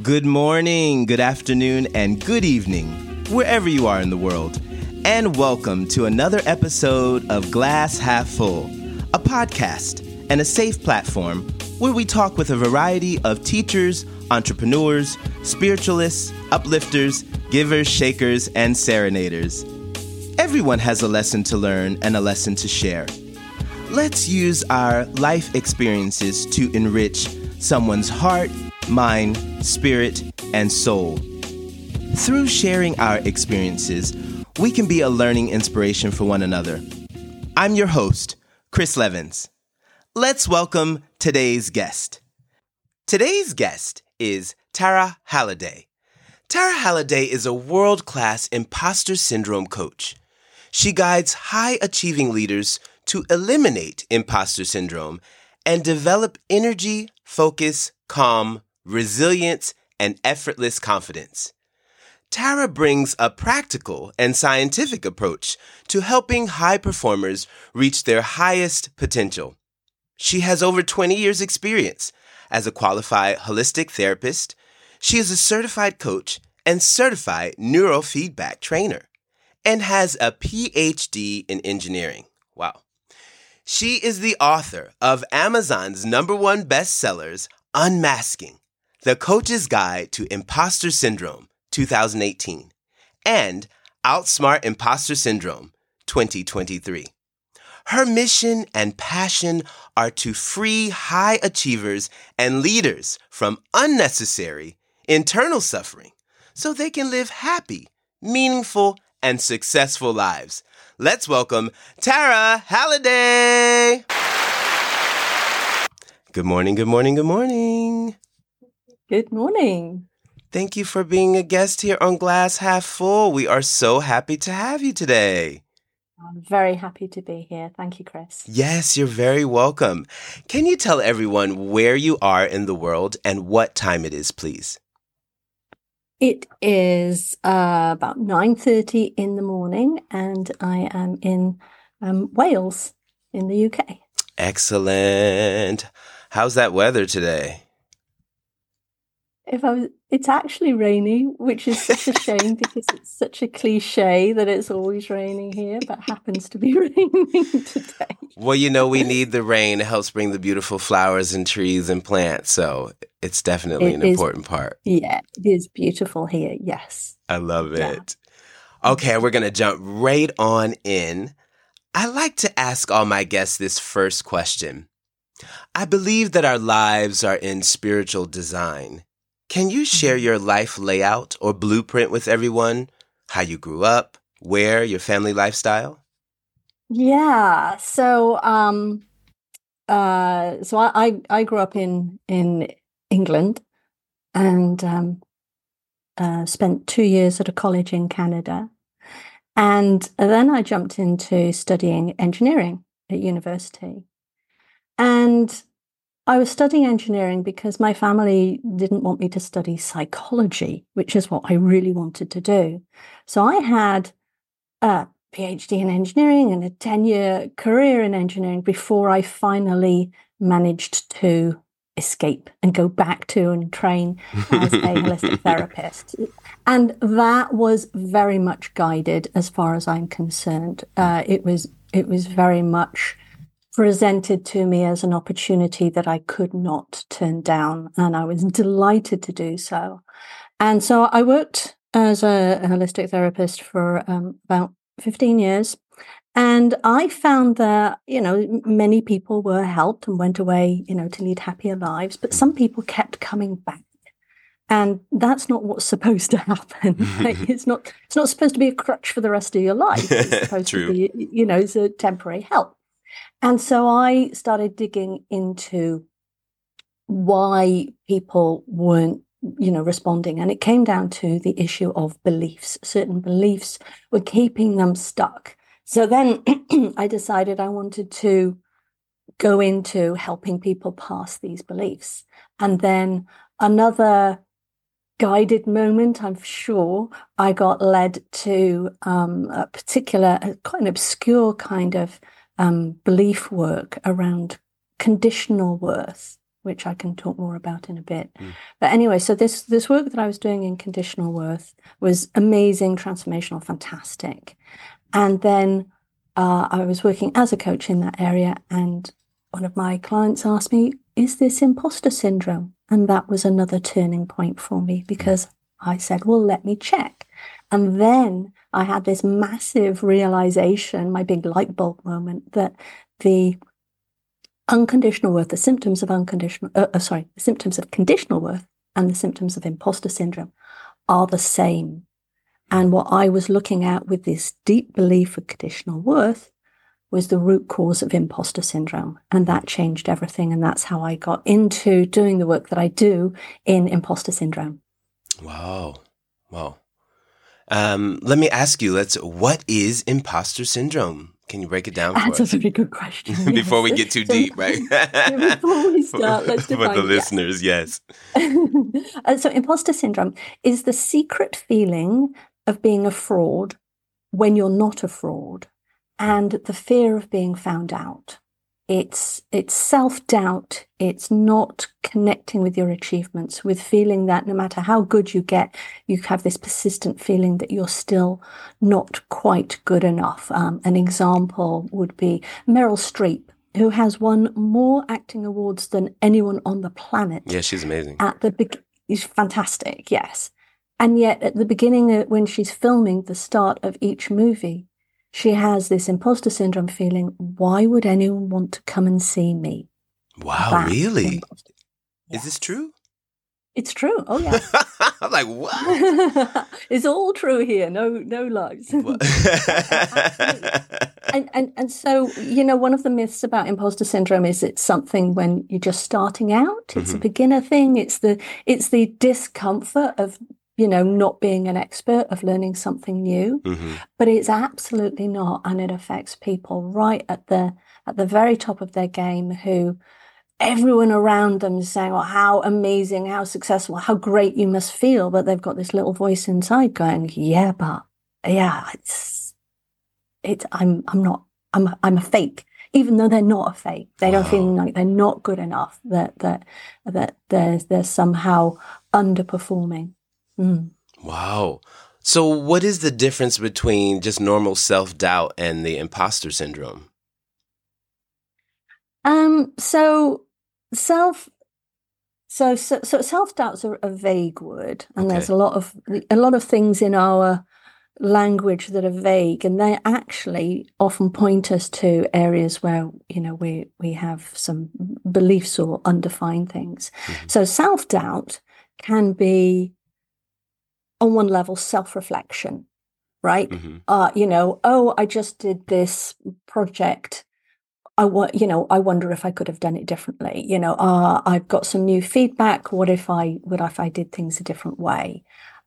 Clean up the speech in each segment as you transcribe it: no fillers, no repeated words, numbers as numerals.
Good morning, good afternoon, and good evening, wherever you are in the world. And welcome to another episode of Glass Half Full, a podcast and a safe platform where we talk with a variety of teachers, entrepreneurs, spiritualists, uplifters, givers, shakers, and serenaders. Everyone has a lesson to learn and a lesson to share. Let's use our life experiences to enrich someone's heart, mind, spirit, and soul. Through sharing our experiences, we can be a learning inspiration for one another. I'm your host, Chris Levins. Let's welcome today's guest. Today's guest is Tara Halliday. Tara Halliday is a world-class imposter syndrome coach. She guides high-achieving leaders to eliminate imposter syndrome and develop energy, focus, calm, resilience, and effortless confidence. Tara brings a practical and scientific approach to helping high performers reach their highest potential. She has over 20 years' experience as a qualified holistic therapist. She is a certified coach and certified neurofeedback trainer and has a PhD in engineering. Wow. She is the author of Amazon's #1 bestsellers, Unmasking: The Coach's Guide to Imposter Syndrome, 2018, and Outsmart Imposter Syndrome, 2023. Her mission and passion are to free high achievers and leaders from unnecessary internal suffering so they can live happy, meaningful, and successful lives. Let's welcome Tara Halliday. Good morning, good morning, good morning. Good morning. Thank you for being a guest here on Glass Half Full. We are so happy to have you today. I'm very happy to be here. Thank you, Chris. Yes, you're very welcome. Can you tell everyone where you are in the world and what time it is, please? It is about 9:30 in the morning, and I am in Wales in the UK. Excellent. How's that weather today? It's actually rainy, which is such a shame because it's such a cliche that it's always raining here, but happens to be raining today. Well, we need the rain. It helps bring the beautiful flowers and trees and plants. So it's definitely an important part. Yeah, it is beautiful here. Yes. I love it. Okay, we're going to jump right on in. I like to ask all my guests this first question. I believe that our lives are in spiritual design. Can you share your life layout or blueprint with everyone? How you grew up, where, your family lifestyle? Yeah. So I grew up in England and spent 2 years at a college in Canada. And then I jumped into studying engineering at university. And I was studying engineering because my family didn't want me to study psychology, which is what I really wanted to do. So I had a PhD in engineering and a 10-year career in engineering before I finally managed to escape and go back to and train as a holistic therapist. And that was very much guided as far as I'm concerned. It was very much presented to me as an opportunity that I could not turn down, and I was delighted to do so. And so I worked as a holistic therapist for about 15 years, and I found that, many people were helped and went away, to lead happier lives, but some people kept coming back. And that's not what's supposed to happen. Like, it's not supposed to be a crutch for the rest of your life. It's supposed to be, it's a temporary help. And so I started digging into why people weren't, responding. And it came down to the issue of beliefs. Certain beliefs were keeping them stuck. So then I decided I wanted to go into helping people pass these beliefs. And then another guided moment, I'm sure, I got led to a particular, quite obscure kind of belief work around conditional worth. which I can talk more about in a bit. Mm. But anyway, so this work that I was doing in conditional worth was amazing, transformational, fantastic. And then I was working as a coach in that area, and one of my clients asked me, is this imposter syndrome? And that was another turning point for me, because I said, well, let me check. And then I had this massive realization, my big light bulb moment, that the unconditional worth, the symptoms of the symptoms of conditional worth and the symptoms of imposter syndrome are the same. And what I was looking at with this deep belief of conditional worth was the root cause of imposter syndrome. And that changed everything. And that's how I got into doing the work that I do in imposter syndrome. Wow. Wow. Let me ask you, what is imposter syndrome? Can you break it down for us? That's a very good question. Before we get too deep, right? Before we start, let's define for the listeners, yes. So imposter syndrome is the secret feeling of being a fraud when you're not a fraud, and the fear of being found out. It's self-doubt. It's not connecting with your achievements, with feeling that no matter how good you get, you have this persistent feeling that you're still not quite good enough. An example would be Meryl Streep, who has won more acting awards than anyone on the planet. Yeah, she's amazing. She's fantastic, yes. And yet at the beginning, when she's filming the start of each movie, she has this imposter syndrome feeling, why would anyone want to come and see me? Wow, really? Is this true? It's true. Oh, yeah. I'm like, what? It's all true here. No lies. And so, one of the myths about imposter syndrome is it's something when you're just starting out. It's a beginner thing. It's the discomfort of not being an expert, of learning something new, but it's absolutely not. And it affects people right at the very top of their game, who everyone around them is saying, well, how amazing, how successful, how great you must feel. But they've got this little voice inside going, I'm a fake. Even though they're not a fake, they don't feel like they're not good enough, that they're somehow underperforming. Wow. So what is the difference between just normal self-doubt and the imposter syndrome? So self-doubt's a vague word, and there's a lot of things in our language that are vague, and they actually often point us to areas where we have some beliefs or undefined things. So self-doubt can be, on one level, self-reflection, right? I just did this project. I wonder if I could have done it differently. I've got some new feedback. What if I did things a different way?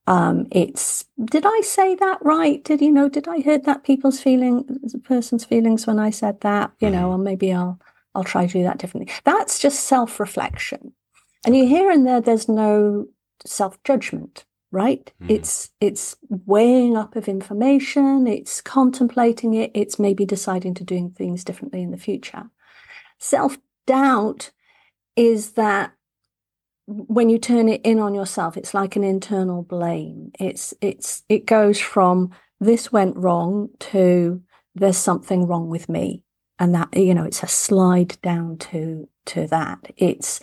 Did I say that right? Did I hurt that person's feelings when I said that? Or maybe I'll try to do that differently. That's just self-reflection. And you hear in there's no self-judgment, right? It's weighing up of information, it's contemplating it, it's maybe deciding to do things differently in the future. Self-doubt is that when you turn it in on yourself, it's like an internal blame. It goes from this went wrong to there's something wrong with me. And that, it's a slide down to that. It's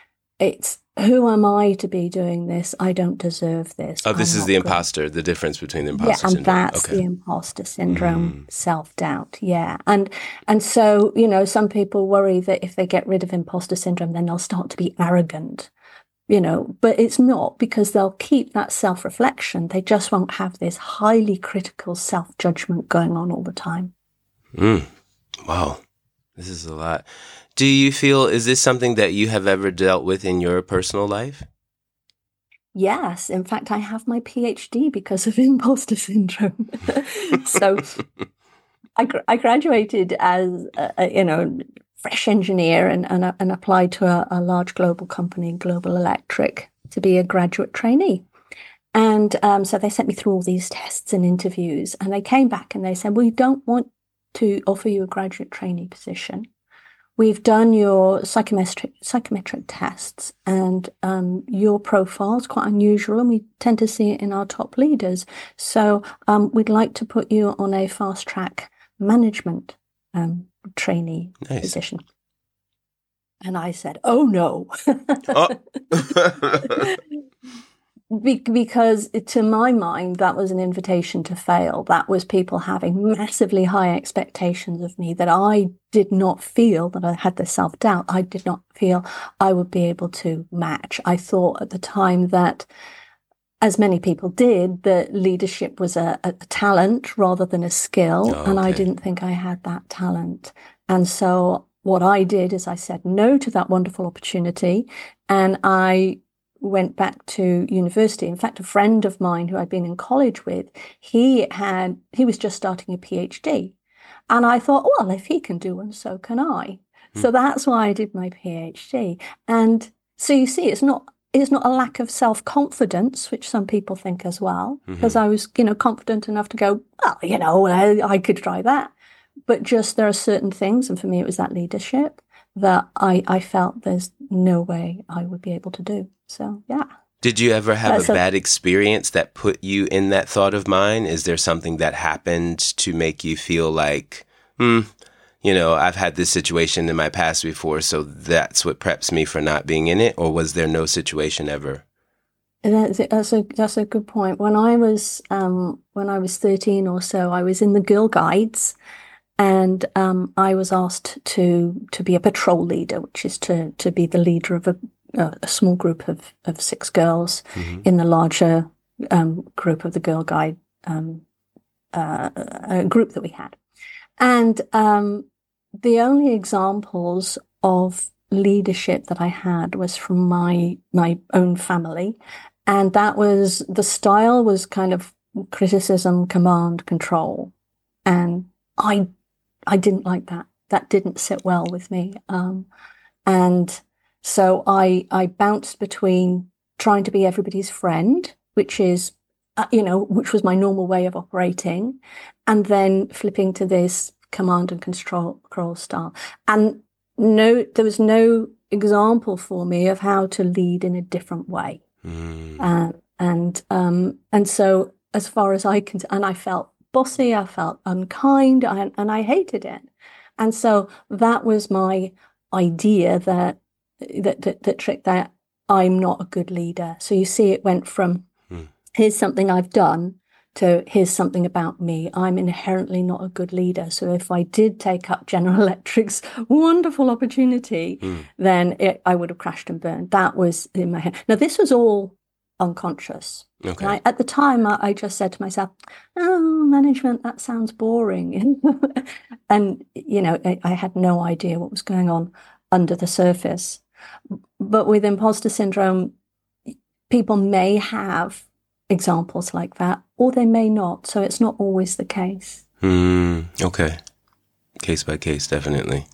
who am I to be doing this? I don't deserve this. Oh, this is the imposter, the difference between the imposter syndrome. Yeah, and that's the imposter syndrome, self-doubt. Yeah. And so, some people worry that if they get rid of imposter syndrome, then they'll start to be arrogant, but it's not, because they'll keep that self-reflection. They just won't have this highly critical self-judgment going on all the time. Wow. This is a lot. Do you feel, is this something that you have ever dealt with in your personal life? Yes. In fact, I have my PhD because of imposter syndrome. So I graduated as a fresh engineer and applied to a large global company, Global Electric, to be a graduate trainee. And so they sent me through all these tests and interviews, and they came back and they said, we don't want to offer you a graduate trainee position. we've done your psychometric tests, and your profile is quite unusual, and we tend to see it in our top leaders. So we'd like to put you on a fast track management trainee position. And I said, oh no. Oh. Because to my mind, that was an invitation to fail. That was people having massively high expectations of me that I did not feel, that I had the self-doubt. I did not feel I would be able to match. I thought at the time that, as many people did, that leadership was a talent rather than a skill. Oh, okay. And I didn't think I had that talent. And so what I did is I said no to that wonderful opportunity, and I went back to university. In fact, a friend of mine who I'd been in college with, he was just starting a PhD. And I thought, well, if he can do one, so can I. So that's why I did my PhD. And so you see, it's not a lack of self-confidence, which some people think as well, because I was, confident enough to go, well, I could try that. But just there are certain things, and for me, it was that leadership that I felt there's no way I would be able to do. So, yeah. Did you ever have a bad experience that put you in that thought of mind? Is there something that happened to make you feel like, I've had this situation in my past before, so that's what preps me for not being in it? Or was there no situation ever? That's a good point. When I was 13 or so, I was in the Girl Guides. And I was asked to be a patrol leader, which is to be the leader of a small group of 6 girls in the larger group of the Girl Guide group that we had. And the only examples of leadership that I had was from my own family, and that was, the style was kind of criticism, command, control, and I didn't like that. That didn't sit well with me. And so I bounced between trying to be everybody's friend, which is, which was my normal way of operating, and then flipping to this command and control style. And there was no example for me of how to lead in a different way. And so as far as and I felt bossy, I felt unkind, and I hated it. And so that was my idea that trick, that I'm not a good leader. So you see, it went from here's something I've done to here's something about me. I'm inherently not a good leader. So if I did take up General Electric's wonderful opportunity, then I would have crashed and burned. That was in my head. Now, this was all unconscious. Okay. At the time, I just said to myself, oh, management, that sounds boring. And, I had no idea what was going on under the surface. But with imposter syndrome, people may have examples like that, or they may not. So it's not always the case. Okay. Case by case, definitely.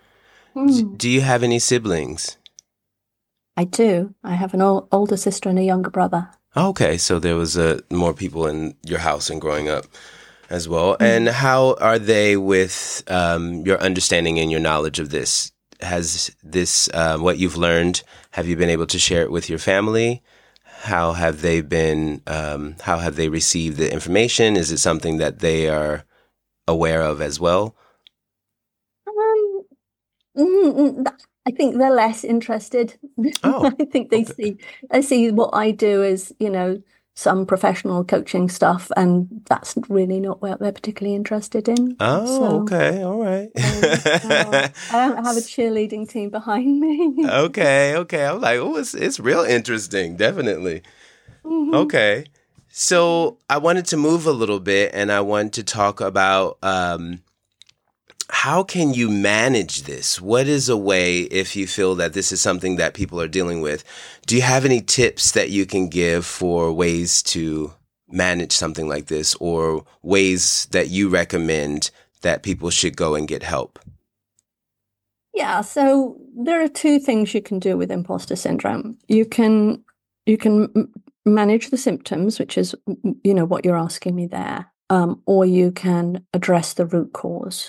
Do you have any siblings? I do. I have an older sister and a younger brother. Okay, so there was more people in your house and growing up as well. And how are they with your understanding and your knowledge of this? Has this, what you've learned, have you been able to share it with your family? How have they received the information? Is it something that they are aware of as well? I think they're less interested. Oh, I think they see what I do as, some professional coaching stuff, and that's really not what they're particularly interested in. Oh, okay. All right. I don't have a cheerleading team behind me. Okay. I'm like, oh, it's real interesting. Definitely. Okay. So I wanted to move a little bit, and I wanted to talk about how can you manage this? What is a way, if you feel that this is something that people are dealing with, do you have any tips that you can give for ways to manage something like this, or ways that you recommend that people should go and get help? Yeah, so there are 2 things you can do with imposter syndrome. You can manage the symptoms, which is, what you're asking me there, or you can address the root cause.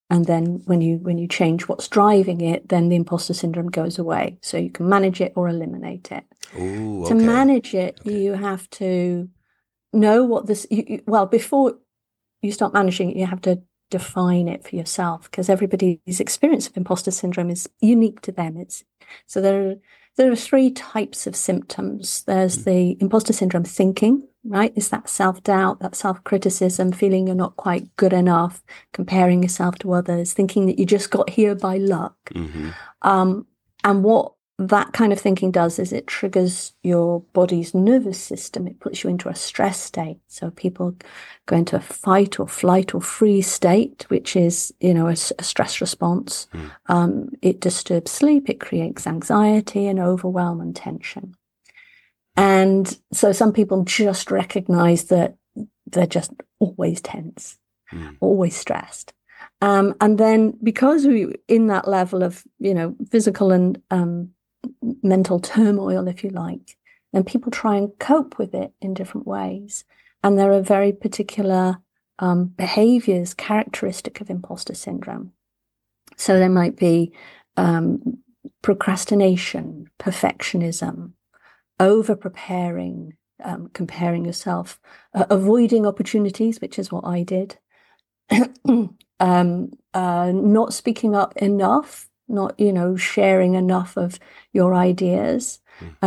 And then when you change what's driving it, then the imposter syndrome goes away. So you can manage it or eliminate it. Ooh, okay. To manage it, you have to know what this, before you start managing it, you have to define it for yourself, because everybody's experience of imposter syndrome is unique to them. So there are three types of symptoms. There's the imposter syndrome thinking, right? Is that self-doubt, that self-criticism, feeling you're not quite good enough, comparing yourself to others, thinking that you just got here by luck. Mm-hmm. And what that kind of thinking does is it triggers your body's nervous system. It puts you into a stress state. So people go into a fight or flight or freeze state, which is, a stress response. It disturbs sleep. It creates anxiety and overwhelm and tension. And so some people just recognize that they're just always tense, always stressed. And then because we in that level of, physical and mental turmoil, if you like, then people try and cope with it in different ways. And there are very particular behaviors characteristic of imposter syndrome. So there might be procrastination, perfectionism, over-preparing, comparing yourself, avoiding opportunities, which is what I did, not speaking up enough, not, sharing enough of your ideas,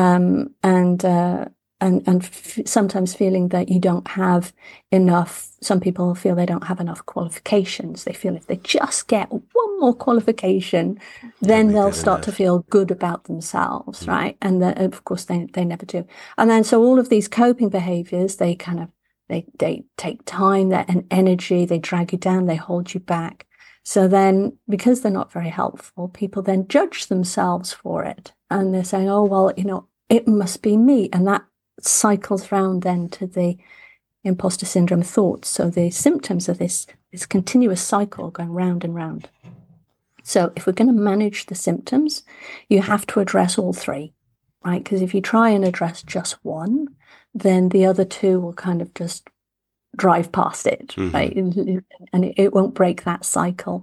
sometimes feeling that you don't have enough. Some people feel they don't have enough qualifications. They feel if they just get one more qualification, then they'll start to feel good about themselves, right? And of course, they never do. And then so all of these coping behaviors, they take time and energy, they drag you down, they hold you back. So then, because they're not very helpful, people then judge themselves for it. And they're saying, oh, well, it must be me. And that cycles round then to the imposter syndrome thoughts. So the symptoms of this continuous cycle going round and round. So if we're going to manage the symptoms, you have to address all three, right? Because if you try and address just one, then the other two will kind of just drive past it, right? And it won't break that cycle.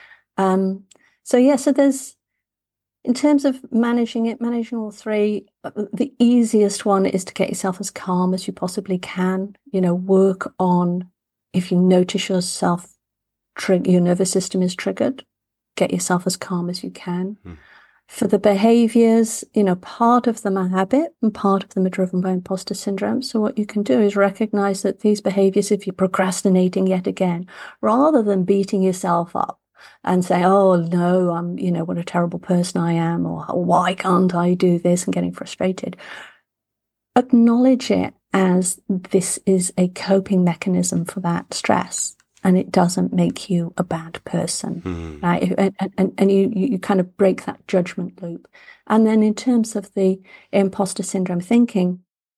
So there's, in terms of managing all three, the easiest one is to get yourself as calm as you possibly can. Work on, if you notice yourself, your nervous system is triggered, get yourself as calm as you can. For the behaviors, part of them are habit and part of them are driven by imposter syndrome. So what you can do is recognize that these behaviors, if you're procrastinating yet again, rather than beating yourself up and say, oh no, I'm, what a terrible person I am, or why can't I do this, and getting frustrated, acknowledge it as this is a coping mechanism for that stress. And it doesn't make you a bad person, right? And you kind of break that judgment loop. And then in terms of the imposter syndrome thinking,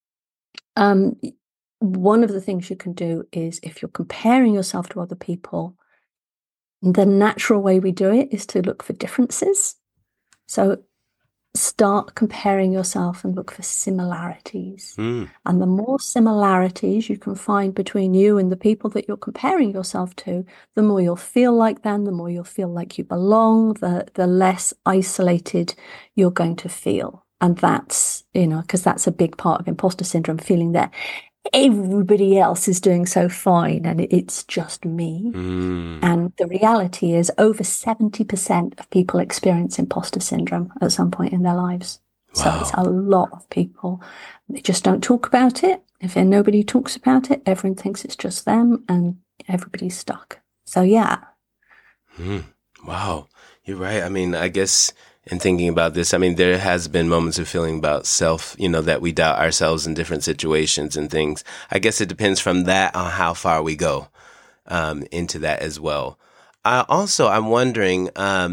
one of the things you can do is, if you're comparing yourself to other people, the natural way we do it is to look for differences. So start comparing yourself and look for similarities. And the more similarities you can find between you and the people that you're comparing yourself to, the more you'll feel like them, the more you'll feel like you belong, the less isolated you're going to feel. And that's, because that's a big part of imposter syndrome, feeling that everybody else is doing so fine and it's just me. And the reality is over 70% of people experience imposter syndrome at some point in their lives. Wow. So it's a lot of people. They just don't talk about it. If nobody talks about it, everyone thinks it's just them and everybody's stuck. So yeah. Wow. You're right. I mean, I guess in thinking about this, I mean, there has been moments of feeling about self, that we doubt ourselves in different situations and things. I guess it depends from that on how far we go into that as well. I'm wondering,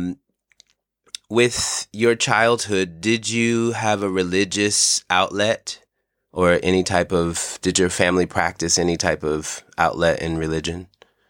with your childhood, did you have a religious outlet or did your family practice any type of outlet in religion?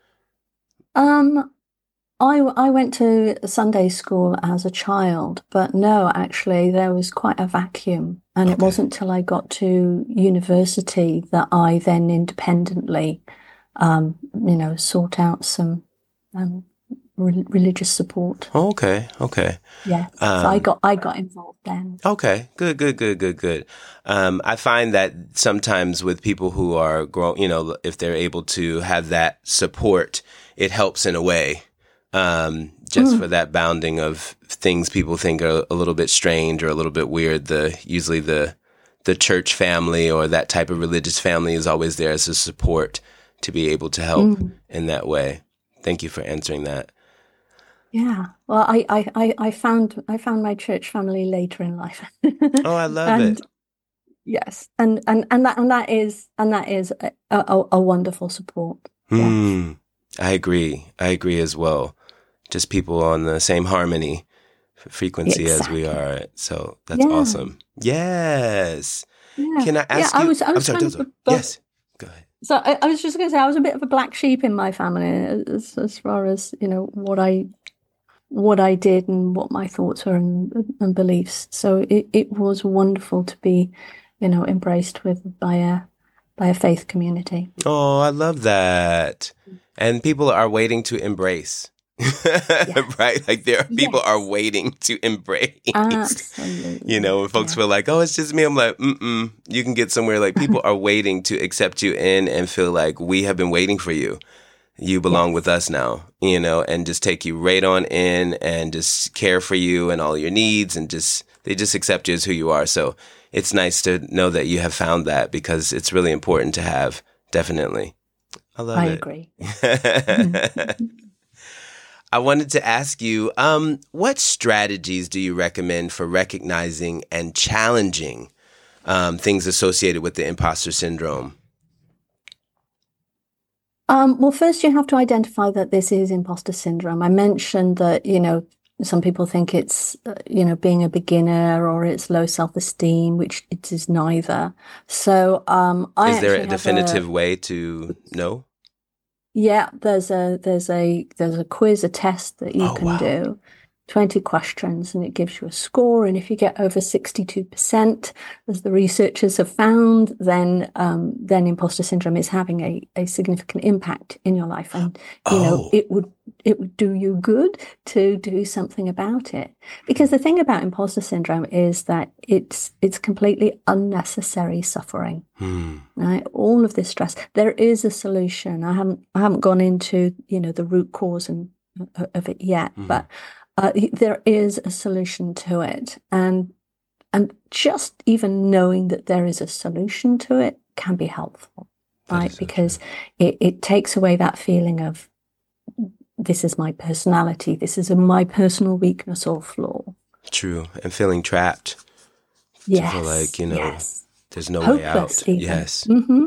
I went to Sunday school as a child, but no, actually, there was quite a vacuum. And It wasn't till I got to university that I then independently, sought out some religious support. Oh, okay. Yeah. So I got involved then. Okay. Good. I find that sometimes with people who are if they're able to have that support, it helps in a way. Just for that bounding of things people think are a little bit strange or a little bit weird. Usually the church family or that type of religious family is always there as a support to be able to help in that way. Thank you for answering that. Yeah. Well, I found my church family later in life. Oh, I love it. Yes. And that is a wonderful support. Yes. I agree as well. Just people on the same harmony frequency as we are. So that's awesome. Yes. Yeah. Can I ask you? I'm sorry. Yes. Go ahead. So I was just going to say I was a bit of a black sheep in my family as far as what I did and what my thoughts were and beliefs. So it was wonderful to be embraced by a faith community. Oh, I love that. And people are waiting to embrace. Right? Like people are waiting to embrace. Absolutely. When folks feel like, oh, it's just me. I'm like, you can get somewhere. Like people are waiting to accept you in and feel like we have been waiting for you. You belong with us now, and just take you right on in and just care for you and all your needs and they just accept you as who you are. So it's nice to know that you have found that because it's really important to have. Definitely. I agree. I wanted to ask you, what strategies do you recommend for recognizing and challenging things associated with the imposter syndrome? Well, first you have to identify that this is imposter syndrome. I mentioned that, some people think it's, being a beginner or it's low self-esteem, which it is neither. So is there a definitive way to know? Yeah, there's a quiz, a test that you can do, 20 questions, and it gives you a score. And if you get over 62%, as the researchers have found, then imposter syndrome is having a significant impact in your life, and it would do you good to do something about it. Because the thing about imposter syndrome is that it's completely unnecessary suffering. Right? All of this stress. There is a solution. I haven't gone into the root cause of it yet, but there is a solution to it, and just even knowing that there is a solution to it can be helpful, right? Because it takes away that feeling of this is my personality, this is my personal weakness or flaw. True, and feeling trapped. Yes, to feel like there's no hopeless way out. Even. Yes,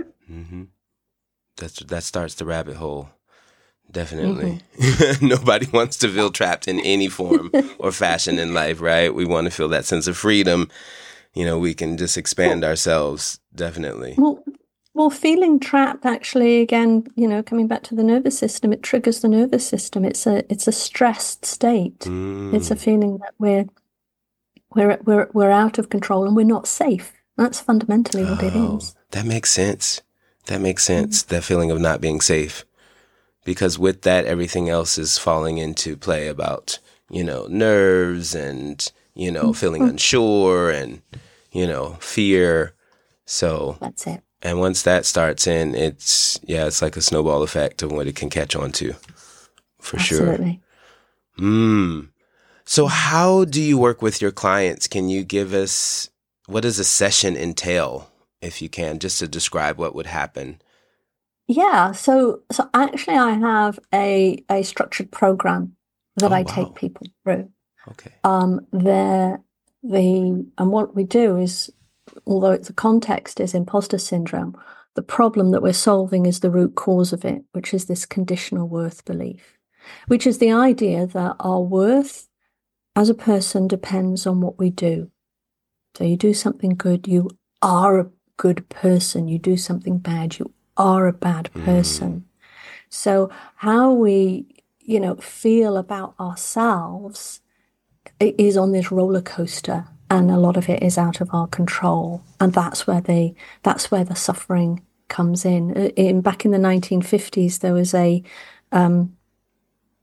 that starts the rabbit hole. Definitely. Nobody wants to feel trapped in any form or fashion in life, right? We want to feel that sense of freedom. We can just expand ourselves. Definitely. Well, feeling trapped actually, again, coming back to the nervous system, it triggers the nervous system. It's a stressed state. It's a feeling that we're out of control and we're not safe. That's fundamentally what it is. That makes sense. That feeling of not being safe. Because with that, everything else is falling into play about, nerves and, feeling unsure and, fear. So that's it. And once that starts in, it's like a snowball effect of what it can catch on to. For Absolutely. Sure. So how do you work with your clients? Can you give us, what does a session entail, if you can, just to describe what would happen? Yeah, so actually I have a structured program that I take people through. Okay. And what we do is, although the context is imposter syndrome, the problem that we're solving is the root cause of it, which is this conditional worth belief, which is the idea that our worth as a person depends on what we do. So you do something good, you are a good person. You do something bad, you are a bad person. So how we, feel about ourselves is on this roller coaster, and a lot of it is out of our control. And that's where the suffering comes in. Back in the 1950s, there was a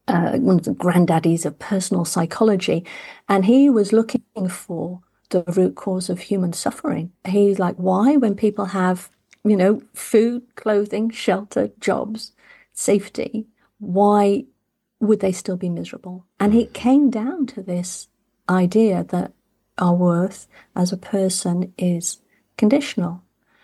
one of the granddaddies of personal psychology, and he was looking for the root cause of human suffering. He's like, why, when people have, food, clothing, shelter, jobs, safety, why would they still be miserable? And it came down to this idea that our worth as a person is conditional.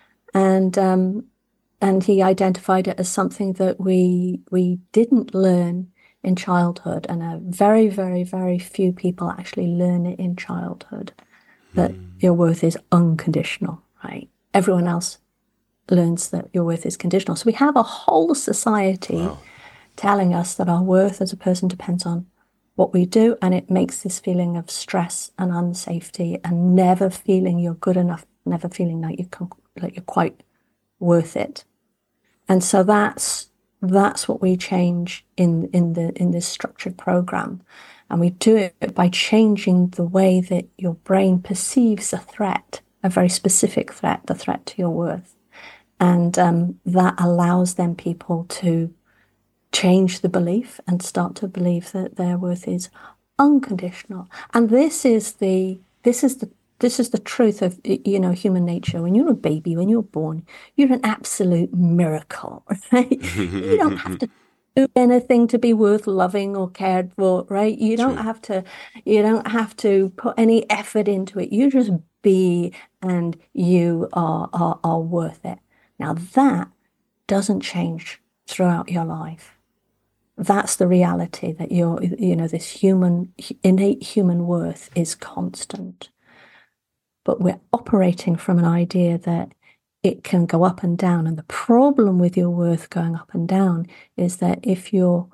And he identified it as something that we didn't learn in childhood, and very, very, very few people actually learn it in childhood, that your worth is unconditional, right? Everyone else learns that your worth is conditional. So we have a whole society telling us that our worth as a person depends on what we do, and it makes this feeling of stress and unsafety and never feeling you're good enough, never feeling like you're quite worth it. And so that's what we change in this structured program. And we do it by changing the way that your brain perceives a threat, a very specific threat, the threat to your worth. And that allows then people to change the belief and start to believe that their worth is unconditional. And this is the truth of, human nature. When you're a baby, when you're born, you're an absolute miracle, right? You don't have to do anything to be worth loving or cared for, right? You don't have to put any effort into it. You just be, and you are worth it. Now that doesn't change throughout your life. That's the reality, that this innate human worth is constant. But we're operating from an idea that it can go up and down. And the problem with your worth going up and down is that if you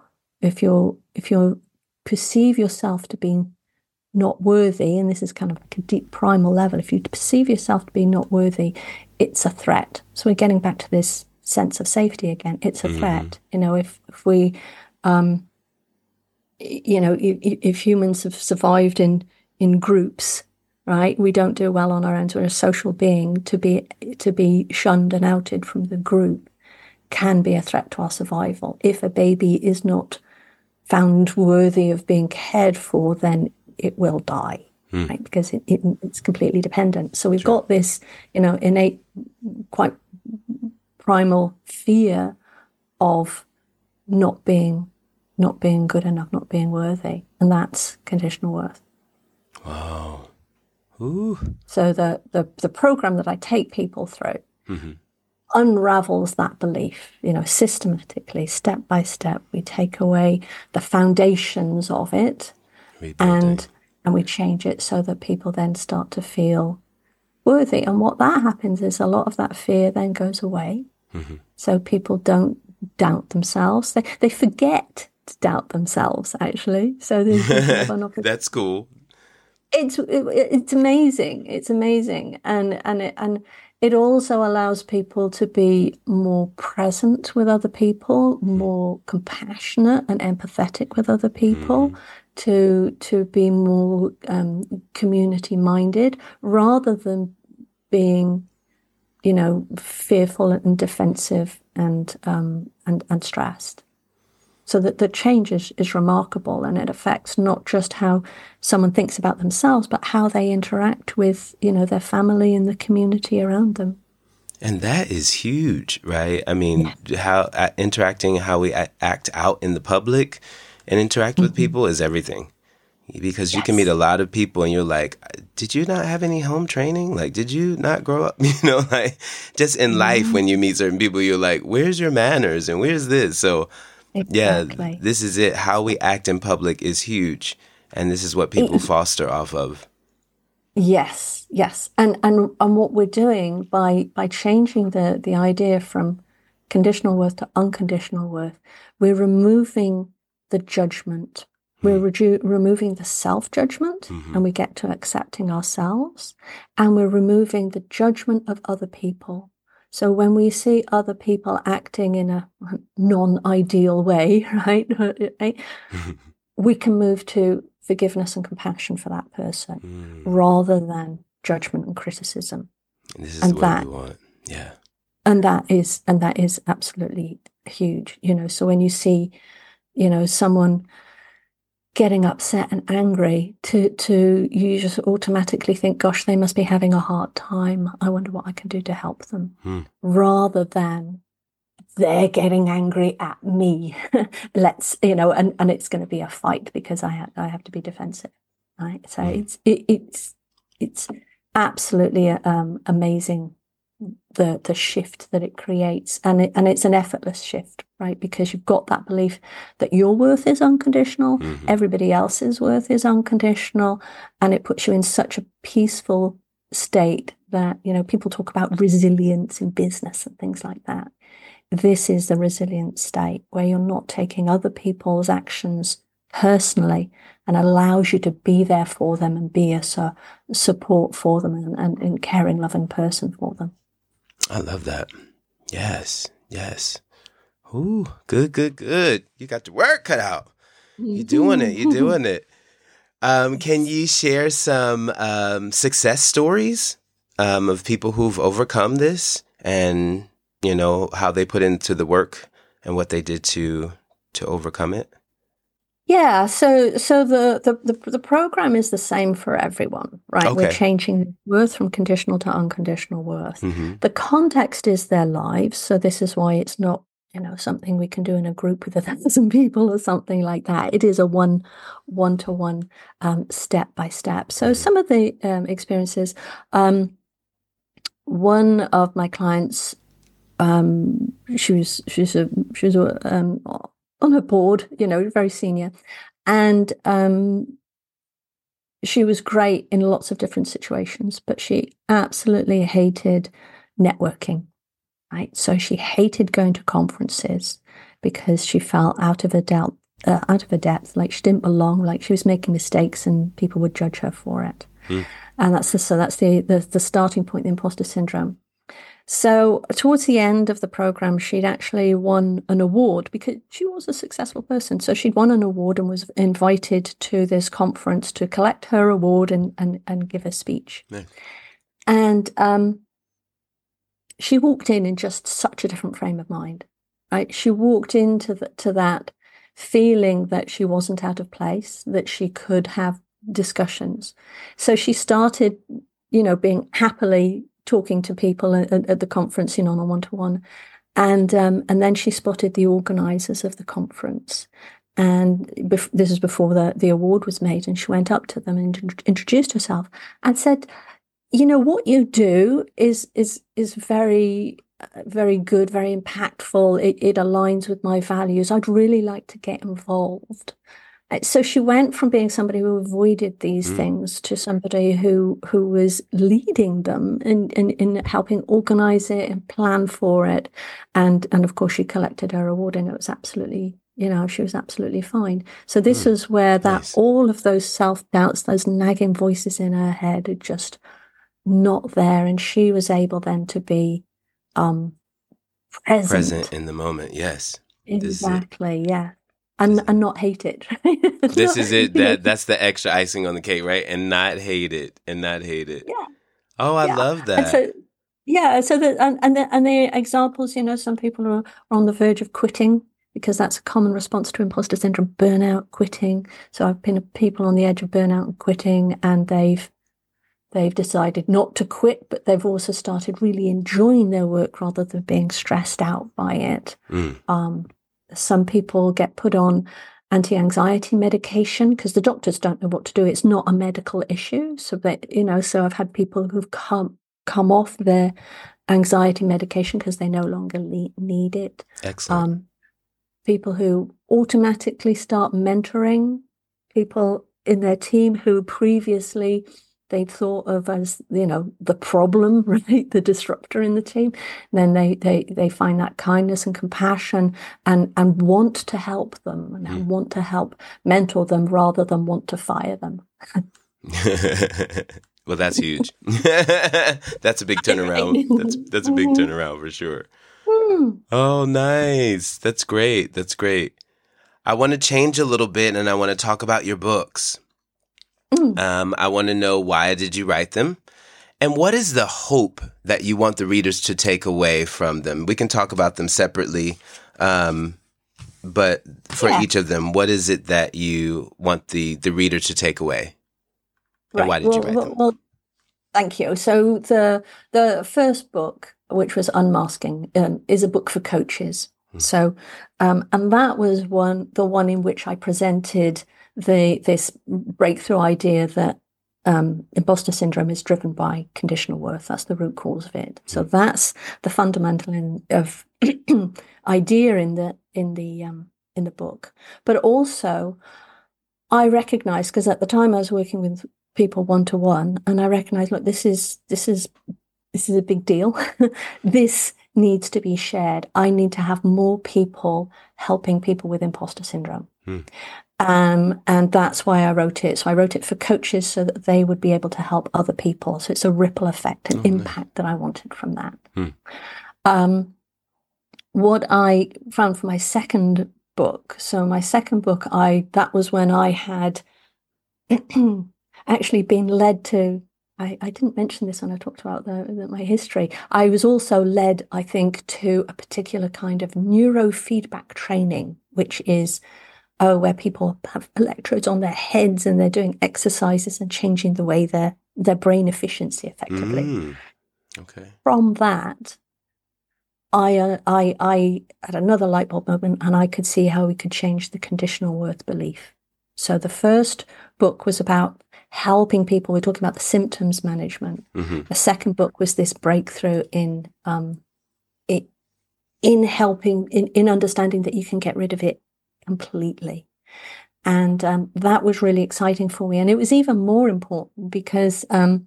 perceive yourself to be not worthy, and this is kind of like a deep primal level, if you perceive yourself to be not worthy, it's a threat. So we're getting back to this sense of safety again. It's a threat. If we, if humans have survived in groups, right? We don't do well on our own. So we're a social being. To be shunned and outed from the group can be a threat to our survival. If a baby is not found worthy of being cared for, then it will die, right? Because it's completely dependent. So we've got this, innate, quite primal fear of not being good enough, not being worthy, and that's conditional worth. Wow. Ooh. So the program that I take people through unravels that belief, systematically, step by step. We take away the foundations of it, and we change it so that people then start to feel worthy. And what that happens is a lot of that fear then goes away. So people don't doubt themselves. They forget to doubt themselves, actually. So there's That's cool. It's amazing. It's amazing, and it also allows people to be more present with other people, more compassionate and empathetic with other people, to be more community minded, rather than being, fearful and defensive and stressed. So that the change is remarkable, and it affects not just how someone thinks about themselves, but how they interact with, their family and the community around them. And that is huge, right? I mean, how we act out in the public and interact with people is everything. Because you can meet a lot of people and you're like, did you not have any home training? Like, did you not grow up? Just in life, when you meet certain people, you're like, where's your manners and where's this? So exactly. Yeah, this is it. How we act in public is huge. And this is what people foster off of. Yes. And what we're doing by changing the idea from conditional worth to unconditional worth, we're removing the judgment. We're removing the self-judgment, and we get to accepting ourselves, and we're removing the judgment of other people. So when we see other people acting in a non-ideal way, right, we can move to forgiveness and compassion for that person, rather than judgment and criticism. This is what we want. Yeah. And that is absolutely huge. So when you see someone getting upset and angry to you just automatically think, gosh, they must be having a hard time. I wonder what I can do to help them, rather than they're getting angry at me. Let's, and it's going to be a fight because I have to be defensive, right? So it's absolutely amazing the shift that it creates, and it's an effortless shift, right? Because you've got that belief that your worth is unconditional, everybody else's worth is unconditional, and it puts you in such a peaceful state that, people talk about resilience in business and things like that. This is the resilient state where you're not taking other people's actions personally, and allows you to be there for them and be a support for them and caring, loving person for them. I love that. Yes. Ooh, good. You got your work cut out. You're doing it. Can you share some success stories of people who've overcome this, and how they put into the work and what they did to overcome it? Yeah, so the program is the same for everyone, right? Okay. We're changing worth from conditional to unconditional worth. The context is their lives, so this is why it's not, something we can do in a group with 1,000 people or something like that. It is a one-to-one, step by step. So some of the experiences, one of my clients, she was on her board, very senior. And she was great in lots of different situations, but she absolutely hated networking, right? So she hated going to conferences because she felt out of her depth, like she didn't belong, like she was making mistakes and people would judge her for it. And that's the starting point, the imposter syndrome. So towards the end of the program, she'd actually won an award because she was a successful person. So she'd won an award and was invited to this conference to collect her award and give a speech. Nice. And she walked in just such a different frame of mind, right? She walked into that feeling that she wasn't out of place, that she could have discussions. So she started, being happily talking to people at the conference, on a one-to-one. And then she spotted the organizers of the conference. And this is before the award was made. And she went up to them and introduced herself and said, what you do is very, very good, very impactful. It aligns with my values. I'd really like to get involved. So she went from being somebody who avoided these things to somebody who was leading them in helping organize it and plan for it. And of course, she collected her award and it was absolutely, she was absolutely fine. So this is where Nice. all of those self-doubts, those nagging voices in her head are just not there. And she was able then to be present in the moment. Yes. Exactly. Yeah. And not hate it. This is it. That's the extra icing on the cake, right? And not hate it. Yeah. Oh, I love that. So the examples, some people are on the verge of quitting because that's a common response to imposter syndrome, burnout, quitting. So I've been people on the edge of burnout and quitting, and they've decided not to quit, but they've also started really enjoying their work rather than being stressed out by it. Some people get put on anti-anxiety medication because the doctors don't know what to do. It's not a medical issue. So so I've had people who've come off their anxiety medication because they no longer need it. Excellent. People who automatically start mentoring people in their team who previously they thought of as, the problem, right? The disruptor in the team. And then they find that kindness and compassion and want to help them and want to help mentor them rather than want to fire them. Well, that's huge. That's a big turnaround. That's a big turnaround for sure. Oh, nice. That's great. I want to change a little bit and I want to talk about your books. I want to know, why did you write them? And what is the hope that you want the readers to take away from them? We can talk about them separately. but for Yeah. each of them, what is it that you want the reader to take away? And why did you write them? Well, thank you. So the first book, which was Unmasking, is a book for coaches. So, and that was the one in which I presented this breakthrough idea that imposter syndrome is driven by conditional worth. That's the root cause of it. So that's the fundamental of idea in the book. But also, I recognized, because at the time I was working with people one-to-one, and I recognized, look, this is a big deal. This needs to be shared. I need to have more people helping people with imposter syndrome. And that's why I wrote it. So I wrote it for coaches so that they would be able to help other people. So it's a ripple effect, an impact that I wanted from that. What I found for my second book, that was when I had actually been led to, I didn't mention this when I talked about my history. I was also led, I think, to a particular kind of neurofeedback training, which is where people have electrodes on their heads and they're doing exercises and changing the way their brain efficiency effectively. Okay. From that, I had another light bulb moment, and I could see how we could change the conditional worth belief. So the first book was about helping people. We're talking about the symptoms management. The second book was this breakthrough in helping, in understanding that you can get rid of it completely. And that was really exciting for me. And it was even more important because in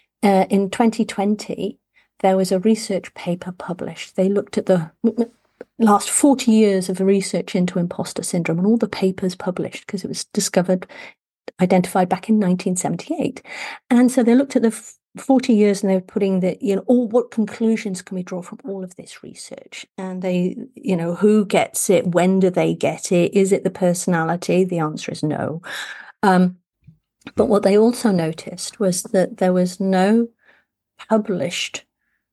2020, there was a research paper published. They looked at the last 40 years of research into imposter syndrome and all the papers published, because it was identified back in 1978. And so they looked at the 40 years and they were putting what conclusions can we draw from all of this research? And they, who gets it? When do they get it? Is it the personality? The answer is no. But what they also noticed was that there was no published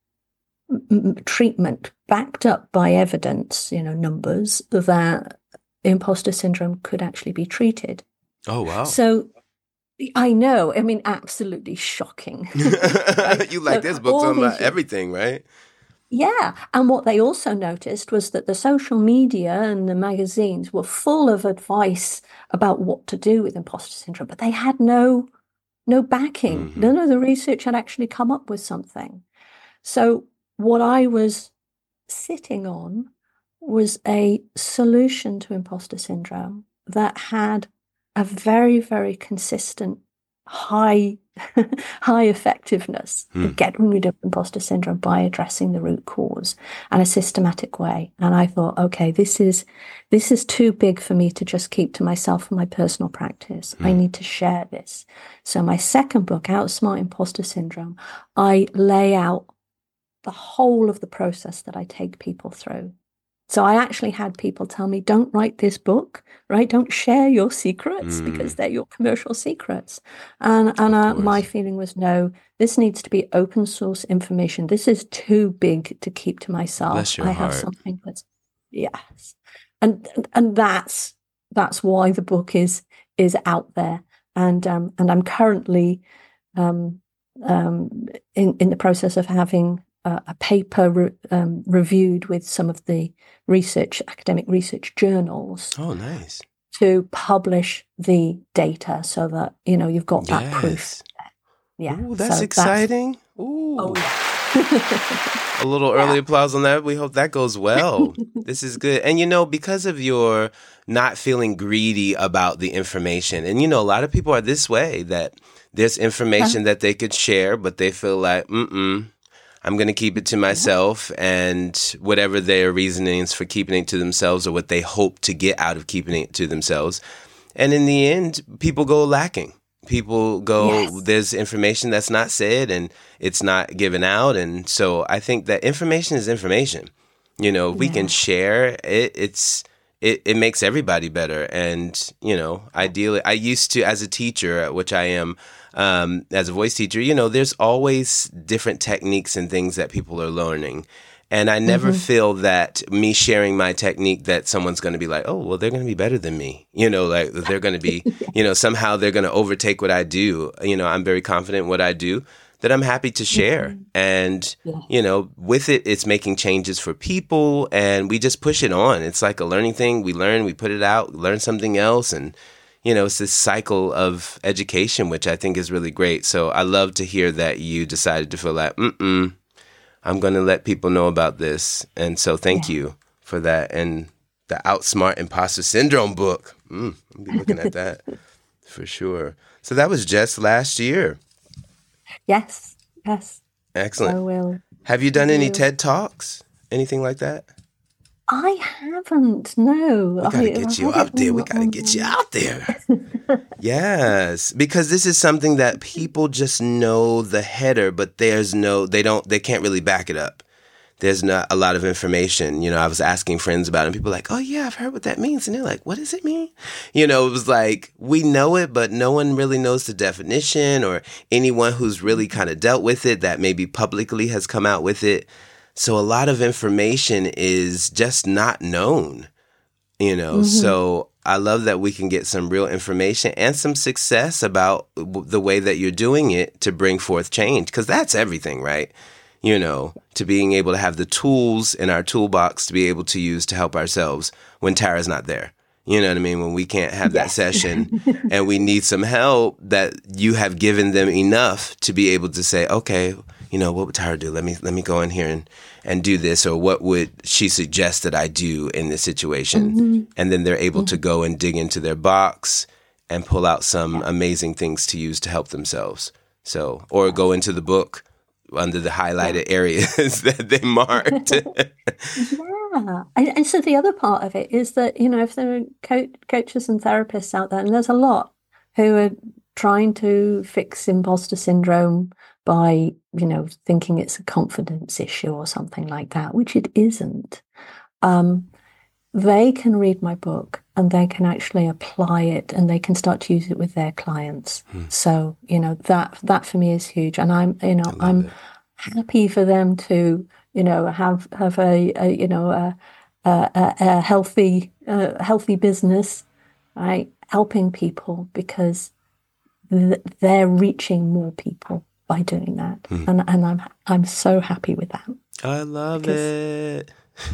treatment backed up by evidence, numbers, that imposter syndrome could actually be treated. Oh, wow. So I know, absolutely shocking. Right? You like this book talking about everything, right? Yeah. And what they also noticed was that the social media and the magazines were full of advice about what to do with imposter syndrome, but they had no backing. None of the research had actually come up with something. So what I was sitting on was a solution to imposter syndrome that had a very, very consistent, high effectiveness of getting rid of imposter syndrome by addressing the root cause in a systematic way. And I thought, okay, this is too big for me to just keep to myself and my personal practice. I need to share this. So my second book, Outsmart Imposter Syndrome, I lay out the whole of the process that I take people through. So I actually had people tell me, don't write this book, right? Don't share your secrets because they're your commercial secrets. And my feeling was, no, this needs to be open source information. This is too big to keep to myself. Bless your heart. Have something that's, yes. And that's why the book is out there. And I'm currently in the process of having a paper reviewed with some of the academic research journals. Oh, nice. To publish the data so that, you've got that proof. Yeah. Ooh, that's exciting. Ooh. Oh, yeah. A little early applause on that. We hope that goes well. This is good. And, because of your not feeling greedy about the information, and, a lot of people are this way, that there's information that they could share, but they feel like, I'm going to keep it to myself, and whatever their reasonings for keeping it to themselves or what they hope to get out of keeping it to themselves. And in the end, people go lacking. People go, there's information that's not said and it's not given out. And so I think that information is information. We can share it. It makes everybody better. And, ideally, I used to, as a teacher, which I am, as a voice teacher, there's always different techniques and things that people are learning. And I never feel that me sharing my technique that someone's going to be like, oh, well, they're going to be better than me. Like they're going to be, somehow they're going to overtake what I do. I'm very confident in what I do, that I'm happy to share. And, with it, it's making changes for people, and we just push it on. It's like a learning thing. We learn, we put it out, learn something else. And, it's this cycle of education, which I think is really great. So I love to hear that you decided to feel like, I'm going to let people know about this. And so thank you for that. And the Outsmart Imposter Syndrome book. I'll be looking at that for sure. So that was just last year. Yes. Excellent. I will. Have you done any TED Talks? Anything like that? I haven't, no. We got to get you up there. We got to get you out there. Yes, because this is something that people just know the header, but they can't really back it up. There's not a lot of information. I was asking friends about it, and people were like, oh yeah, I've heard what that means. And they're like, what does it mean? It was like, we know it, but no one really knows the definition, or anyone who's really kind of dealt with it that maybe publicly has come out with it. So a lot of information is just not known, So I love that we can get some real information and some success about the way that you're doing it to bring forth change, because that's everything, right? To being able to have the tools in our toolbox to be able to use to help ourselves when Tara's not there. You know what I mean? When we can't have that session and we need some help, that you have given them enough to be able to say, okay, what would Tara do? Let me go in here and do this, or what would she suggest that I do in this situation? And then they're able to go and dig into their box and pull out some amazing things to use to help themselves. So, or go into the book under the highlighted areas that they marked. And so the other part of it is that, if there are coaches and therapists out there, and there's a lot who are trying to fix imposter syndrome by, thinking it's a confidence issue or something like that, which it isn't. They can read my book and they can actually apply it, and they can start to use it with their clients. So, that for me is huge. And I'm happy for them to, have a healthy business, right? Helping people, because they're reaching more people by doing that. And I'm so happy with that. I love it.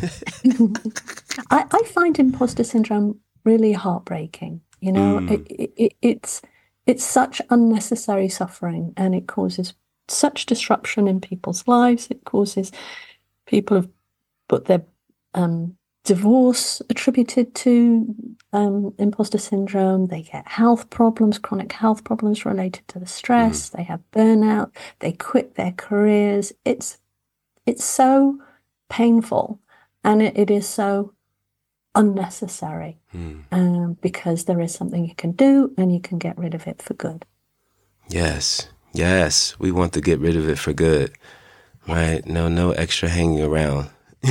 I find imposter syndrome really heartbreaking. It's such unnecessary suffering, and it causes such disruption in people's lives. It causes people have put their divorce attributed to imposter syndrome. They get health problems, chronic health problems related to the stress. They have burnout. They quit their careers. It's so painful, and it is so unnecessary, because there is something you can do, and you can get rid of it for good. Yes, we want to get rid of it for good, right? No extra hanging around.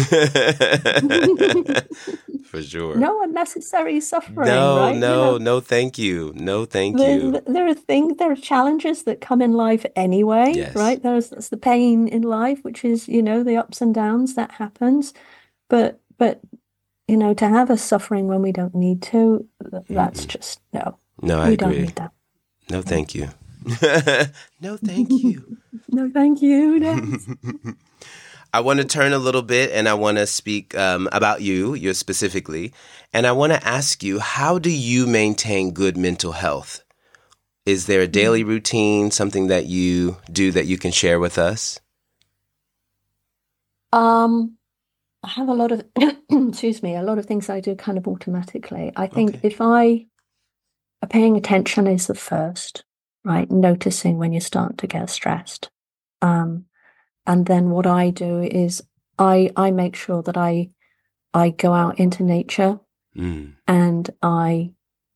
For sure. No unnecessary suffering. No, thank you. No, thank you. There are challenges that come in life anyway, right? There's the pain in life, which is, the ups and downs that happens. But to have us suffering when we don't need to, that's just no. No, I agree. We don't need that. No, thank you. No, thank you. No, thank you. No. I want to turn a little bit, and I want to speak about you specifically. And I want to ask you, how do you maintain good mental health? Is there a daily routine, something that you do that you can share with us? I have a lot of, a lot of things I do kind of automatically. I think if paying attention is the first, right? Noticing when you start to get stressed. And then what I do is I make sure that I go out into nature, and I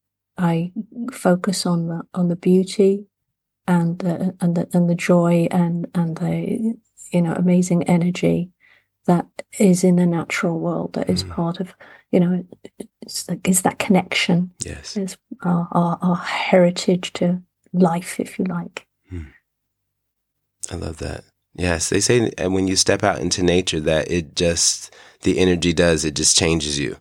focus on the beauty and the joy and the amazing energy that is in the natural world, that is part of it's that connection. Yes, is our heritage to life, if you like. I love that. Yes, they say and when you step out into nature that the energy it just changes you.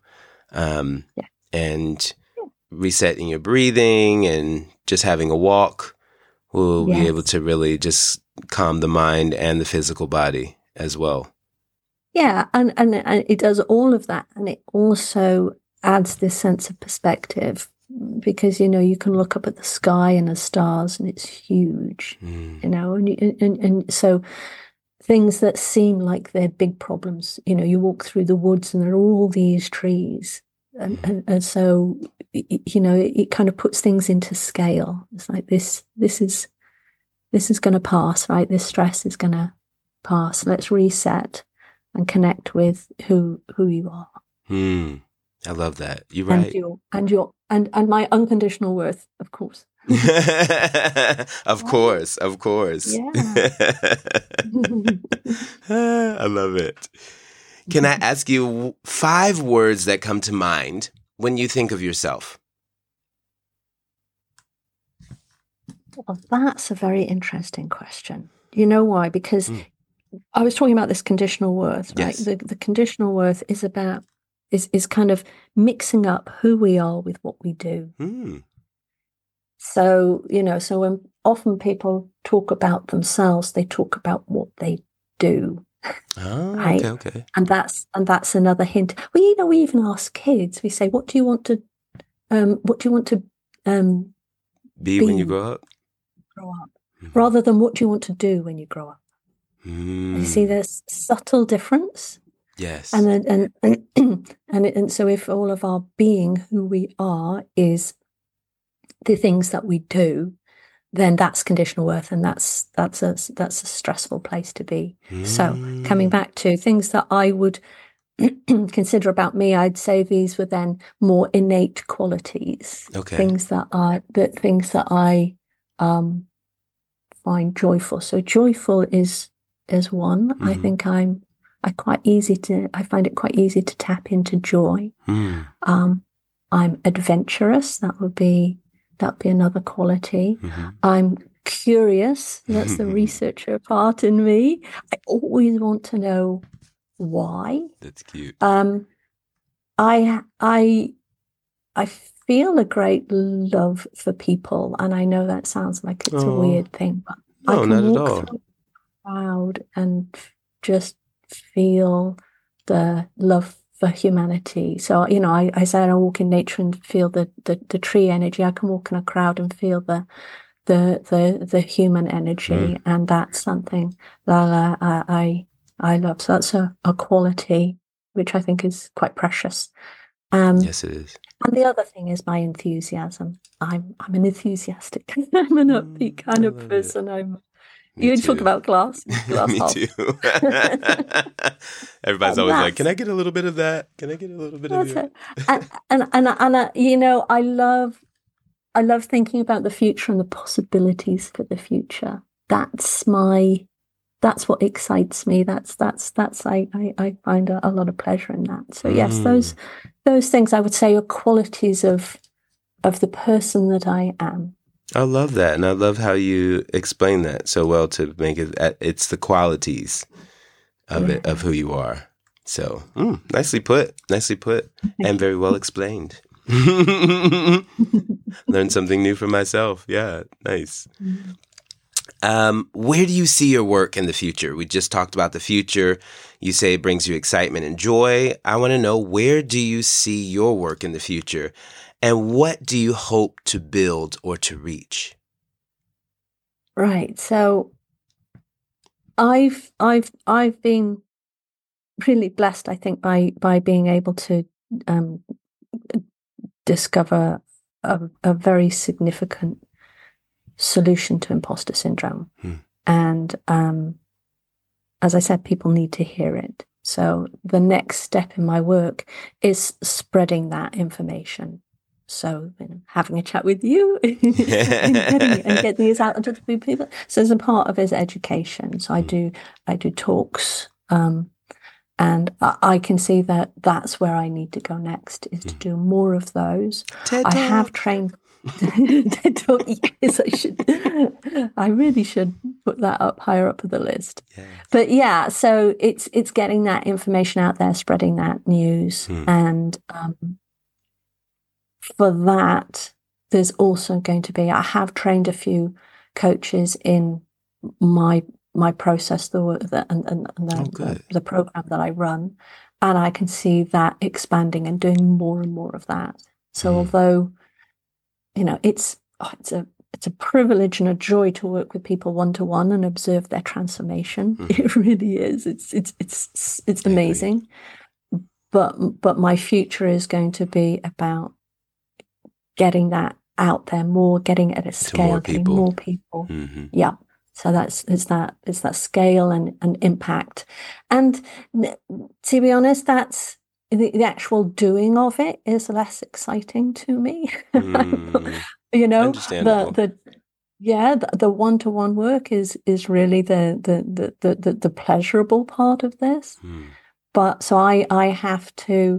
And resetting your breathing and just having a walk will be able to really just calm the mind and the physical body as well. Yeah, and it does all of that. And it also adds this sense of perspective because, you can look up at the sky and the stars and it's huge, and so things that seem like they're big problems, you walk through the woods and there are all these trees. And so, it kind of puts things into scale. It's like this is going to pass, right? This stress is going to pass. Let's reset and connect with who you are. I love that. You're right. And my unconditional worth, of course. Of course. Yeah. I love it. Can I ask you 5 words that come to mind when you think of yourself? Well, that's a very interesting question. You know why? Because I was talking about this conditional worth, right? Yes. The conditional worth is about is kind of mixing up who we are with what we do. So, so when often people talk about themselves, they talk about what they do. Oh, right? Okay. And that's another hint. Well, we even ask kids. We say, "What do you want to be when you grow up?" Rather than what do you want to do when you grow up? You see, there's subtle difference. Yes. And so if all of our being, who we are, is the things that we do, then that's conditional worth, and that's a stressful place to be. So coming back to things that I would consider about me, I'd say these were then more innate qualities. Okay. Things that I find joyful. So joyful is one. I think I find it quite easy to tap into joy. I'm adventurous. That would be another quality. I'm curious. That's the researcher part in me. I always want to know why. That's cute. I feel a great love for people, and I know that sounds like it's a weird thing, but no, I can not walk at all. through the crowd and just feel the love for humanity. So, I said I walk in nature and feel the tree energy. I can walk in a crowd and feel the human energy, and that's something that I love. So that's a quality which I think is quite precious. Yes, it is. And the other thing is my enthusiasm. I'm an enthusiastic. I'm an upbeat kind of person. You talk about glass Me half. too. Everybody's always like, "Can I get a little bit of that? Can I get a little bit of that?" And I love thinking about the future and the possibilities for the future. That's what excites me. I find a lot of pleasure in that. So yes, those things I would say are qualities of the person that I am. I love that, and I love how you explain that so well to make it's the qualities of it, of who you are. So, nicely put, and very well explained. Learned something new for myself. Yeah, nice. Where do you see your work in the future? We just talked about the future. You say it brings you excitement and joy. I want to know, where do you see your work in the future? And what do you hope to build or to reach? Right. So I've been really blessed, I think, by being able to discover a very significant solution to imposter syndrome. And as I said, people need to hear it. So the next step in my work is spreading that information. So having a chat with you and getting these out to the people. So as a part of his education, so I do talks, and I can see that that's where I need to go next, is to do more of those. I have trained. Yes, I really should put that up higher up of the list. Yes. But yeah, so it's getting that information out there, spreading that news, and for that, there's also going to be. I have trained a few coaches in my process, the program that I run, and I can see that expanding and doing more and more of that. So although, it's a privilege and a joy to work with people one-to-one and observe their transformation. It really is. It's amazing. But my future is going to be about getting that out there more, getting it at a scale, getting more people. Yeah. So it's that scale and impact. And to be honest, that's the actual doing of it is less exciting to me. Understandable. The one-to-one work is really the pleasurable part of this. But so I have to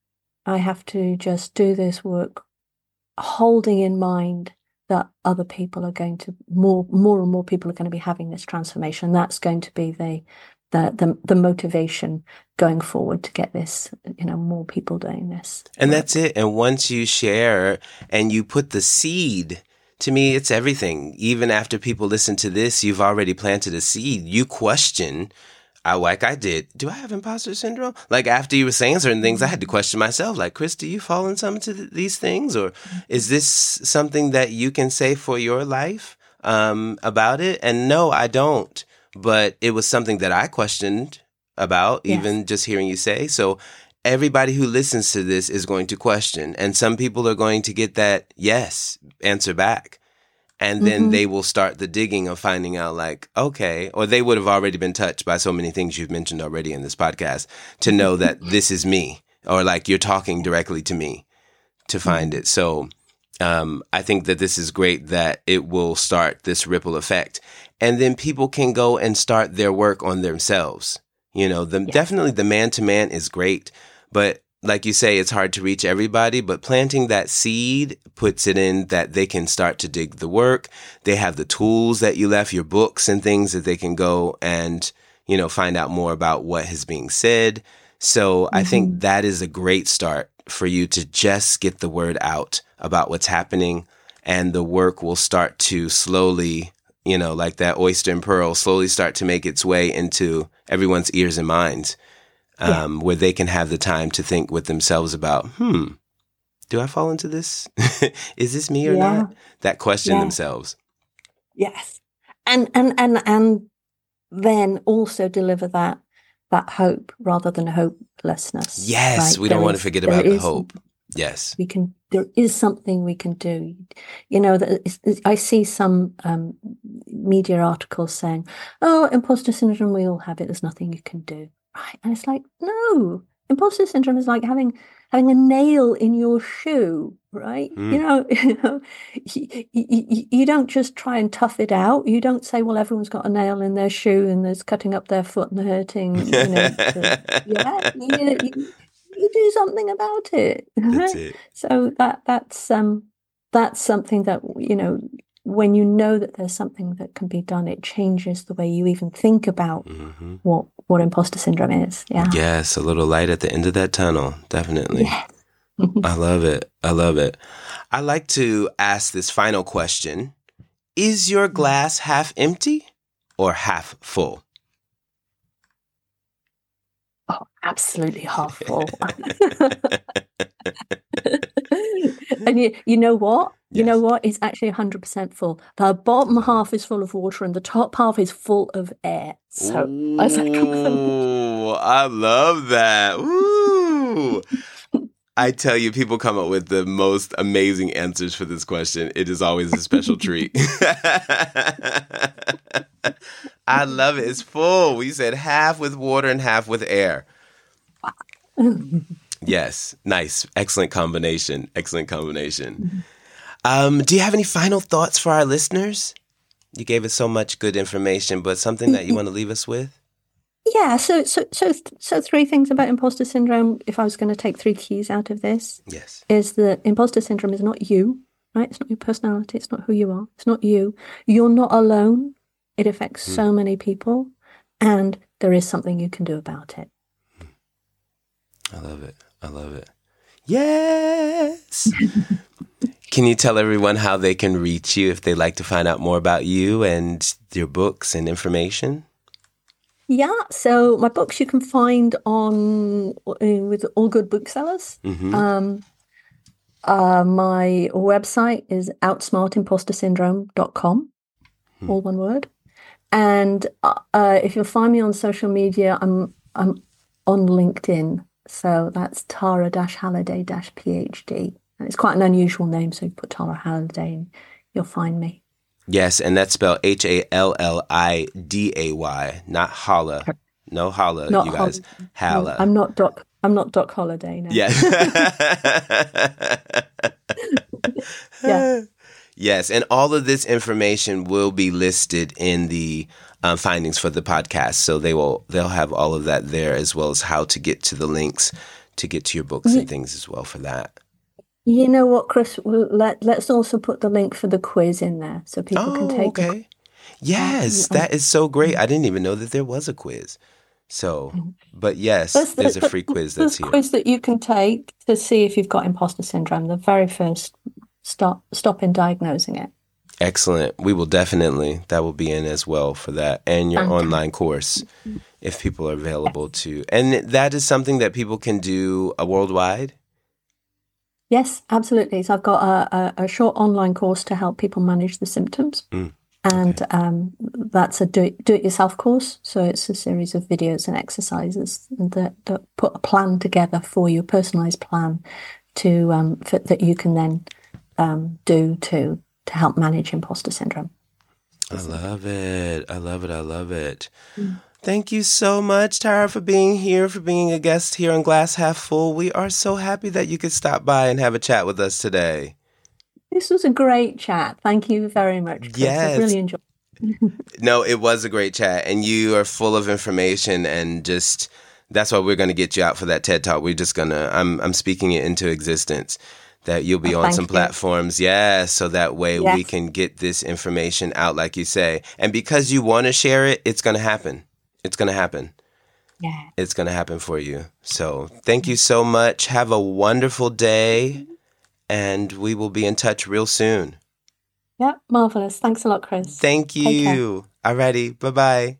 just do this work holding in mind that other people are going to more and more people are going to be having this transformation. That's going to be the motivation going forward to get this, more people doing this. And that's it. And once you share and you put the seed, to me, it's everything. Even after people listen to this, you've already planted a seed. You question, like I did, do I have imposter syndrome? Like after you were saying certain things, I had to question myself. Like, Chris, do you fall in some to these things? Or is this something that you can say for your life about it? And no, I don't. But it was something that I questioned about, even just hearing you say. So everybody who listens to this is going to question. And some people are going to get that yes answer back. And then they will start the digging of finding out like, okay, or they would have already been touched by so many things you've mentioned already in this podcast to know that this is me, or like you're talking directly to me to find it. So I think that this is great that it will start this ripple effect. And then people can go and start their work on themselves. Definitely the man-to-man is great, but like you say, it's hard to reach everybody, but planting that seed puts it in that they can start to dig the work. They have the tools that you left, your books and things that they can go and, find out more about what is being said. So I think that is a great start for you to just get the word out about what's happening, and the work will start to slowly, like that oyster and pearl, slowly start to make its way into everyone's ears and minds. Where they can have the time to think with themselves about, do I fall into this? Is this me or not? That question themselves. Yes. And then also deliver that hope rather than hopelessness. Yes. Right? We don't want to forget about the hope. Yes. There is something we can do. I see some media articles saying, oh, imposter syndrome, we all have it. There's nothing you can do. Right. And it's like, no, imposter syndrome is like having a nail in your shoe, right? You don't just try and tough it out. You don't say, well, everyone's got a nail in their shoe and there's cutting up their foot and hurting. You do something about it. Right? That's it. So that's something that, when you know that there's something that can be done, it changes the way you even think about what imposter syndrome is. Yeah. Yes, a little light at the end of that tunnel. Definitely. Yes. I love it. I like to ask this final question. Is your glass half empty or half full? Oh, absolutely half full. And you know what? Yes. You know what? It's actually 100% full. The bottom half is full of water and the top half is full of air. So I was like, I love that. Ooh. I tell you, people come up with the most amazing answers for this question. It is always a special treat. I love it. It's full. We said half with water and half with air. Yes. Nice. Excellent combination. Do you have any final thoughts for our listeners? You gave us so much good information, but something that you want to leave us with? Yeah. So three things about imposter syndrome. If I was going to take three keys out of this, yes, is that imposter syndrome is not you. right? It's not your personality. It's not who you are. It's not you. You're not alone. It affects so many people, and there is something you can do about it. I love it. I love it. Yes. Can you tell everyone how they can reach you if they'd like to find out more about you and your books and information? Yeah, so my books you can find on with all good booksellers. Mm-hmm. My website is outsmartimpostersyndrome.com, all one word. And if you'll find me on social media, I'm on LinkedIn. So that's Tara-Halliday-PhD. And it's quite an unusual name, so you put Tara Halliday and you'll find me. Yes, and that's spelled Halliday, not Holla. No Holla, Not you guys. Halla. I'm not Doc Holliday. No. Yeah. Yeah. Yes, and all of this information will be listed in the findings for the podcast. So they'll have all of that there, as well as how to get to the links to get to your books and things as well for that. You know what, Chris? Let's also put the link for the quiz in there so people can take it. Okay. Yes, that is so great. I didn't even know that there was a quiz. So, but yes, there's a free quiz that's here. There's a quiz that you can take to see if you've got imposter syndrome. The very first stop in diagnosing it. Excellent. We will definitely, that will be in as well for that, and your online course if people are available to. And that is something that people can do worldwide? Yes, absolutely. So I've got a short online course to help people manage the symptoms. And that's a do-it-yourself course. So it's a series of videos and exercises that put a plan together for you, a personalized plan that you can then do to help manage imposter syndrome. I love it. I love it. I love it. Thank you so much, Tara, for being here, for being a guest here on Glass Half Full. We are so happy that you could stop by and have a chat with us today. This was a great chat. Thank you very much, Chris. Yes. I really enjoyed it. No, it was a great chat, and you are full of information, and just that's why we're going to get you out for that TED Talk. We're just going to, I'm speaking it into existence, that you'll be on some platforms. Yeah, so that way we can get this information out, like you say. And because you want to share it, it's going to happen. It's going to happen. Yeah. It's going to happen for you. So thank you so much. Have a wonderful day, and we will be in touch real soon. Yeah, marvelous. Thanks a lot, Chris. Thank you. Alrighty, bye-bye.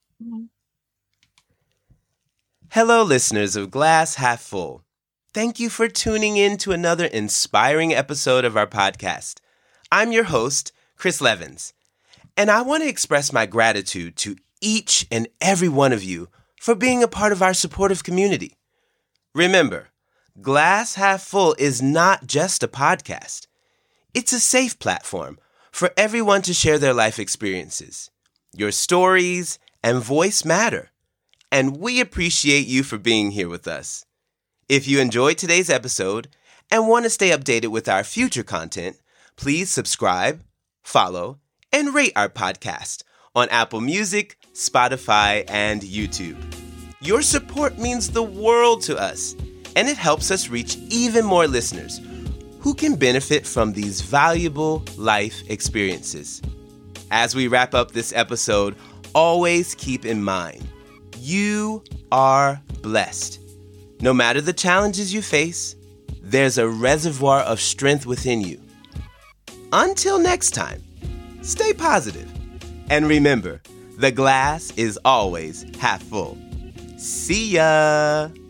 Hello, listeners of Glass Half Full. Thank you for tuning in to another inspiring episode of our podcast. I'm your host, Chris Levins, and I want to express my gratitude to each and every one of you for being a part of our supportive community. Remember, Glass Half Full is not just a podcast. It's a safe platform for everyone to share their life experiences. Your stories and voice matter, and we appreciate you for being here with us. If you enjoyed today's episode and want to stay updated with our future content, please subscribe, follow, and rate our podcast on Apple Music, Spotify, and YouTube. Your support means the world to us, and it helps us reach even more listeners who can benefit from these valuable life experiences. As we wrap up this episode, always keep in mind, you are blessed. No matter the challenges you face, there's a reservoir of strength within you. Until next time, stay positive. And remember, the glass is always half full. See ya!